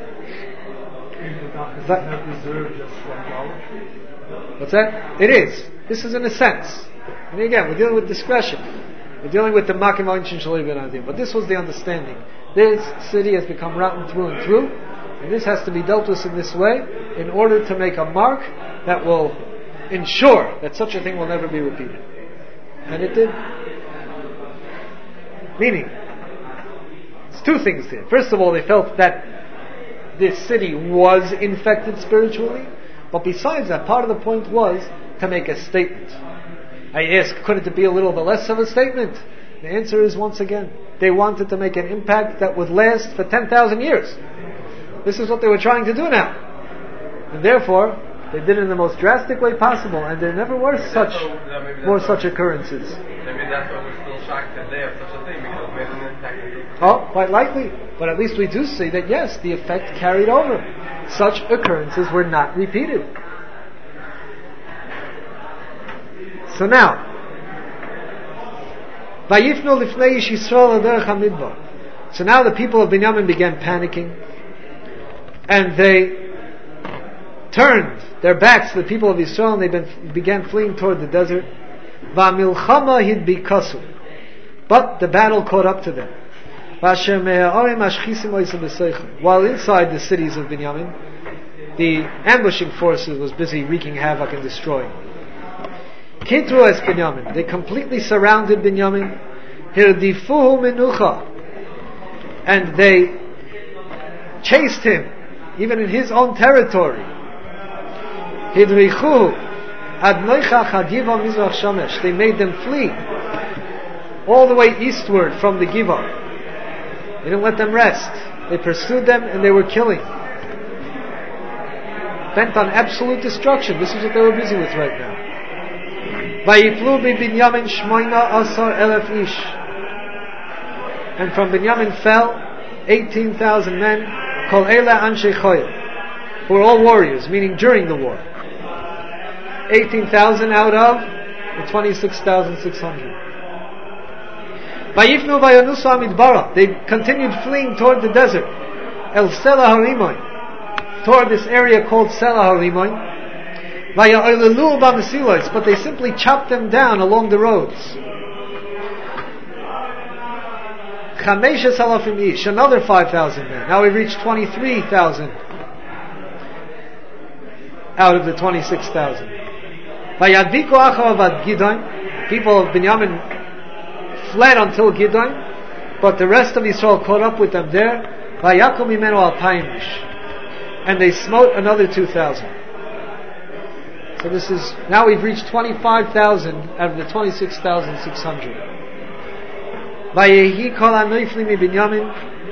Speaker 3: Does not deserve just idolatry?
Speaker 1: What's that? It is. This is in a sense. And again, we're dealing with discretion. We're dealing with the Makim Anchin Shalei Ben Adim. But this was the understanding. This city has become rotten through and through, and this has to be dealt with in this way in order to make a mark that will ensure that such a thing will never be repeated. And it did. Meaning, it's two things here. First of all, they felt that this city was infected spiritually, but besides that, part of the point was to make a statement. I ask, couldn't it be a little bit less of a statement? The answer is, once again, they wanted to make an impact that would last for 10,000 years. This is what they were trying to do now. And therefore, they did it in the most drastic way possible, and there never were such occurrences.
Speaker 4: Maybe that's why we're still shocked that they have such a thing, because we had an impact.
Speaker 1: Oh, quite likely. But at least we do see that, yes, the effect carried over. Such occurrences were not repeated. So now, Vayifnu lifnei ish Yisrael aderech hamidbar. So now the people of Binyamin began panicking, and they turned their backs to the people of Israel, and they began fleeing toward the desert. Va'milchama hidbikasu. But the battle caught up to them. While inside the cities of Binyamin, the ambushing forces was busy wreaking havoc and destroying. Kitru es Binyamin. They completely surrounded Binyamin. Hirdifuhu menucha. And they chased him, even in his own territory. Hidrichu ad noichach hagiva mizrach shamesh. They made them flee all the way eastward from the Giva. They didn't let them rest. They pursued them and they were killing. Bent on absolute destruction. This is what they were busy with right now. Vayiplu bi Binyamin shmoina asar elef ish. And from Binyamin fell 18,000 men, kol eila anshe choyel, who were all warriors, meaning during the war. 18,000 out of the 26,600. Vayifnu vayanusu amidbara. They continued fleeing toward the desert. El Sela Harimoin, toward this area called Sela Harimoin. Vaya'olelu b'mesilos, but they simply chopped them down along the roads. Chameshes halafim ish, another 5,000 men. Now we've reached 23,000 out of the 26,000. Vayadviku acharav ad Gidon. People of Binyamin fled until Gidon, but the rest of Israel caught up with them there. Vayakum imenu alpayim ish, and they smote another 2,000. So this is, now we've reached 25,000 out of the 26,600. Vayehi kol hanoiflim mibinyamin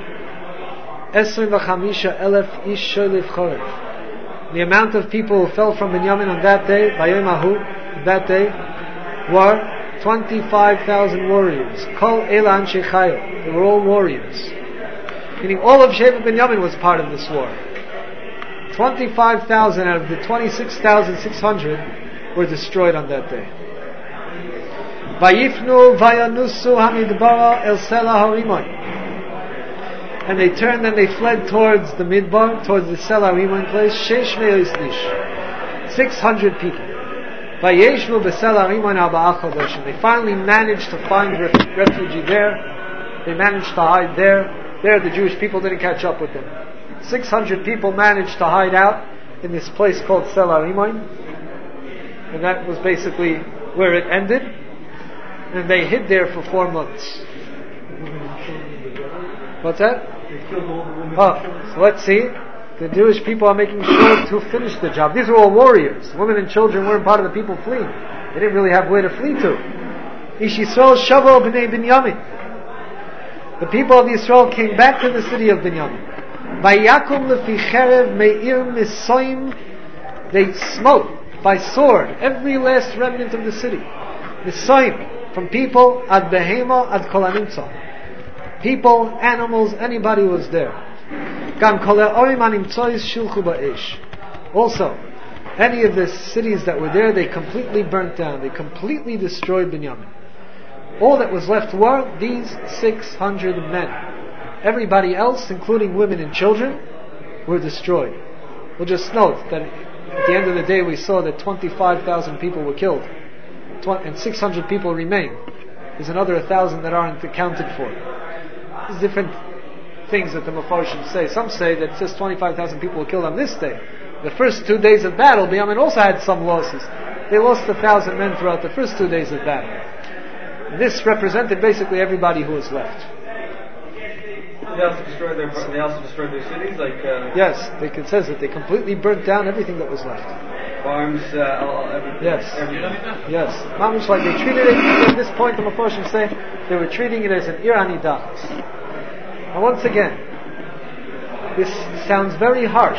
Speaker 1: 25,000 ish sholif chorev. The amount of people who fell from Binyamin on that day, Bayom Ahu, that day, were 25,000 warriors. Kol Ela Anshe Chayil. They were all warriors. Meaning all of Shevet Binyamin was part of this war. 25,000 out of the 26,600 were destroyed on that day. Vayifnu vayanusu hamidbara el Sela Harimoin. And they turned and they fled towards the Midbar, towards the Sela Harimoin place. 600 people. Vayeshvu b'Sela Harimoin arba'ah chodoshim. They finally managed to find refuge there. They managed to hide there. There the Jewish people didn't catch up with them. 600 people managed to hide out in this place called Sela Harimoin. And that was basically where it ended. and they hid there for 4 months. What's that?
Speaker 3: They killed all the women.
Speaker 1: So let's see. The Jewish people are making sure to finish the job. These were all warriors. Women and children weren't part of the people fleeing. They didn't really have where to flee to. Ish Yisrael Shavo b'nei Binyamin. The people of Israel came back to the city of Binyamin. Vayakum lefi cherev me'ir misoim. They smote by sword every last remnant of the city. Misoim, from people ad behema ad kol hanimtza. People, animals, anybody was there. Gam kol ha'orim hanimtzois shilchu ba'esh. Also, any of the cities that were there, they completely burnt down. They completely destroyed Binyamin. All that was left were these 600 men. Everybody else, including women and children, were destroyed. We'll just note that at the end of the day we saw that 25,000 people were killed and 600 people remain. There's another 1,000 that aren't accounted for. There's different things that the Mefarshim say. Some say that it says 25,000 people were killed on this day. The first 2 days of battle, Binyamin also had some losses. They lost 1,000 men throughout the first 2 days of battle. And this represented basically everybody who was left.
Speaker 2: They also destroyed their cities, like
Speaker 1: yes, it says that they completely burnt down everything that was left.
Speaker 2: Farms, everything.
Speaker 1: Yes.
Speaker 2: Everything.
Speaker 1: Yes. Mamish, like they treated it at this point. The Mefarshim say they were treating it as an ir hanidat. Now, once again, this sounds very harsh,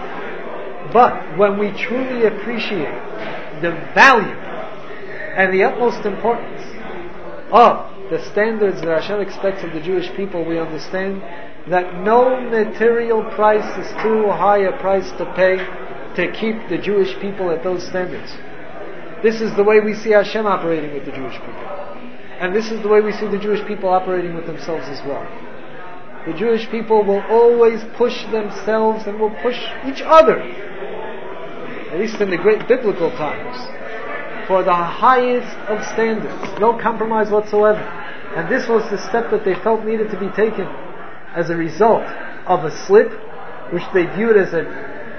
Speaker 1: but when we truly appreciate the value and the utmost importance of the standards that Hashem expects of the Jewish people, we understand that no material price is too high a price to pay to keep the Jewish people at those standards. This is the way we see Hashem operating with the Jewish people. And this is the way we see the Jewish people operating with themselves as well. The Jewish people will always push themselves and will push each other, at least in the great biblical times, for the highest of standards, no compromise whatsoever. And this was the step that they felt needed to be taken as a result of a slip, which they viewed as a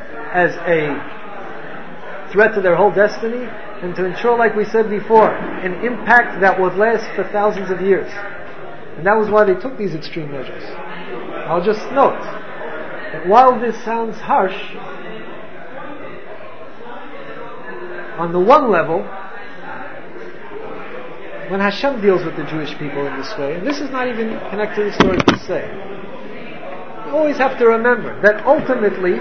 Speaker 1: threat to their whole destiny, and to ensure, like we said before, an impact that would last for thousands of years. And that was why they took these extreme measures. I'll just note that while this sounds harsh, on the one level, when Hashem deals with the Jewish people in this way, and this is not even connected to the story per se, you always have to remember that ultimately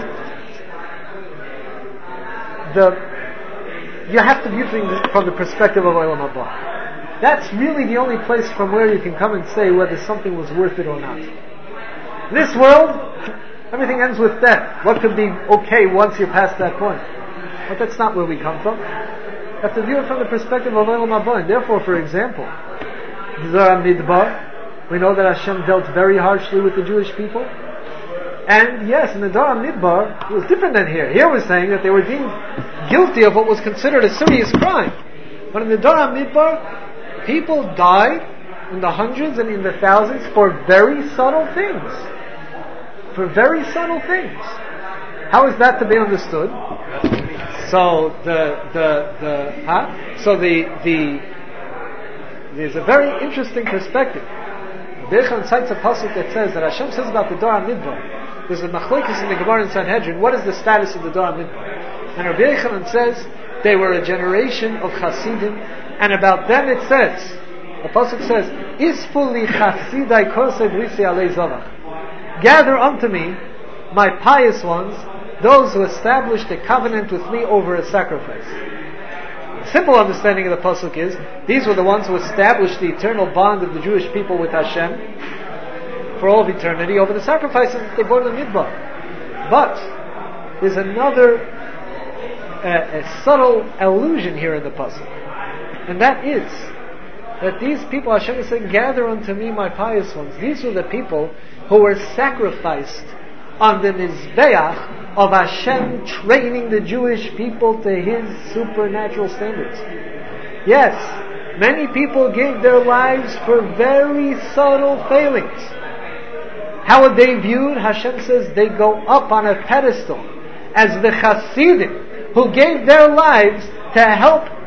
Speaker 1: you have to view things from the perspective of Olam Haba. That's really the only place from where you can come and say whether something was worth it or not. In this world, everything ends with death. What could be okay once you're past that point? But that's not where we come from. You have to view it from the perspective of Olam Haba. And therefore, for example, Dor HaMidbar, we know that Hashem dealt very harshly with the Jewish people. And yes, in the Dor HaMidbar, it was different than here. Here we're saying that they were deemed guilty of what was considered a serious crime. But in the Dor HaMidbar, people died in the hundreds and in the thousands for very subtle things. For very subtle things. How is that to be understood? So there's a very interesting perspective. Bechon cites a pasuk that says that Hashem says about the Dor HaMidbar. There's a machlokes in the Gemara in Sanhedrin. What is the status of the Dor HaMidbar? And Rabbi Yechanan says they were a generation of Hasidim, and about them it says, the pasuk says, "Isfu li chasidai kosei brisi alei zavach." Gather unto me, my pious ones, those who established a covenant with me over a sacrifice. The simple understanding of the pasuk is, these were the ones who established the eternal bond of the Jewish people with Hashem for all of eternity over the sacrifices that they brought in the Midbar. But there's another a subtle allusion here in the pasuk, and that is that these people, Hashem is saying, gather unto me my pious ones. These were the people who were sacrificed on the Mizbeach of Hashem training the Jewish people to His supernatural standards. Yes, many people gave their lives for very subtle failings. How are they viewed? Hashem says they go up on a pedestal as the Hasidim who gave their lives to help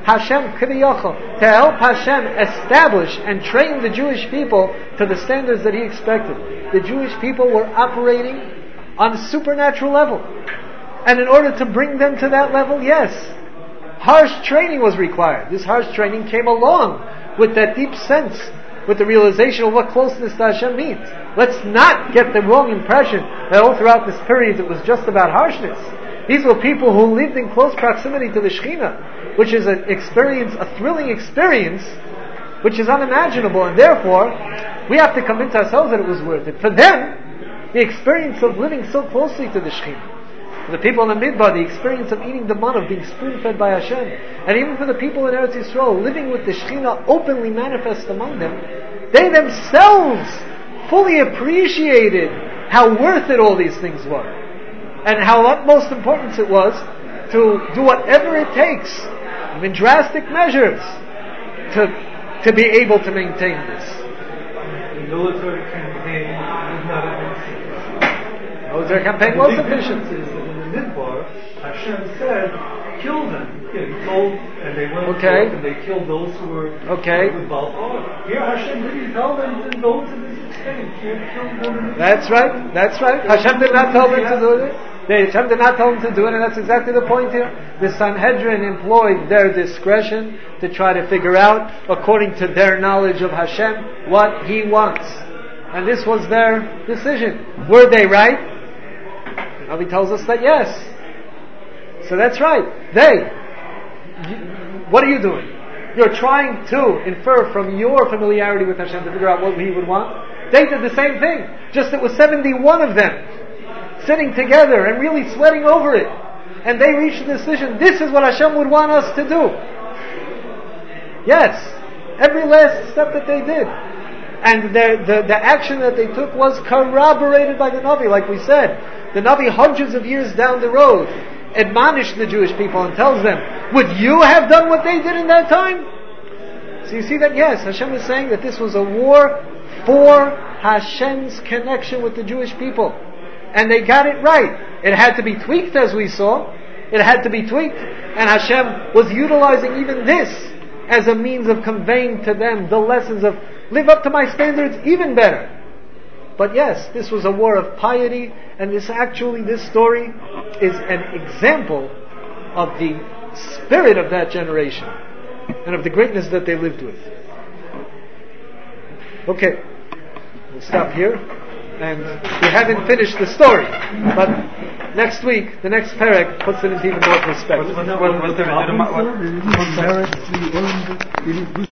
Speaker 1: Hashem K'viyachol, to help Hashem establish and train the Jewish people to the standards that He expected. The Jewish people were operating on a supernatural level. And in order to bring them to that level, yes, harsh training was required. This harsh training came along with that deep sense, with the realization of what closeness to Hashem means. Let's not get the wrong impression that all throughout this period it was just about harshness. These were people who lived in close proximity to the Shekhinah, which is an experience, a thrilling experience, which is unimaginable, and therefore, we have to convince ourselves that it was worth it. For them, the experience of living so closely to the Shekhinah, for the people in the Midbar, the experience of eating the manna, of being spoon-fed by Hashem, and even for the people in Eretz Yisrael, living with the Shekhinah openly manifest among them, they themselves fully appreciated how worth it all these things were, and how utmost importance it was to do whatever it takes, even drastic measures, to be able to maintain this.
Speaker 3: The military campaign was not enough.
Speaker 1: The military campaign was sufficient.
Speaker 3: In the Midbar, Hashem said, kill them. He told, and they went forth and they killed those who were with Balfour. Here Hashem didn't tell them to go to this extent. You can't kill them.
Speaker 1: That's right. Hashem did not tell them to do it. Hashem did not tell them to do it, and that's exactly the point here. The Sanhedrin employed their discretion to try to figure out, according to their knowledge of Hashem, what He wants. And this was their decision. Were they right? Now He tells us that yes. So that's right. What are you doing? You're trying to infer from your familiarity with Hashem to figure out what He would want. They did the same thing. Just it was 71 of them sitting together and really sweating over it. And they reached the decision, this is what Hashem would want us to do. Yes. Every last step that they did. And the action that they took was corroborated by the Navi, like we said. The Navi, hundreds of years down the road, admonished the Jewish people and tells them, would you have done what they did in that time? So you see that, yes, Hashem is saying that this was a war for Hashem's connection with the Jewish people. And they got it right. It had to be tweaked, as we saw. It had to be tweaked. And Hashem was utilizing even this as a means of conveying to them the lessons of live up to my standards even better. But yes, this was a war of piety, and this story is an example of the spirit of that generation and of the greatness that they lived with. Okay, we'll stop here. And we haven't finished the story, but next week, the next parak puts it into even more perspective.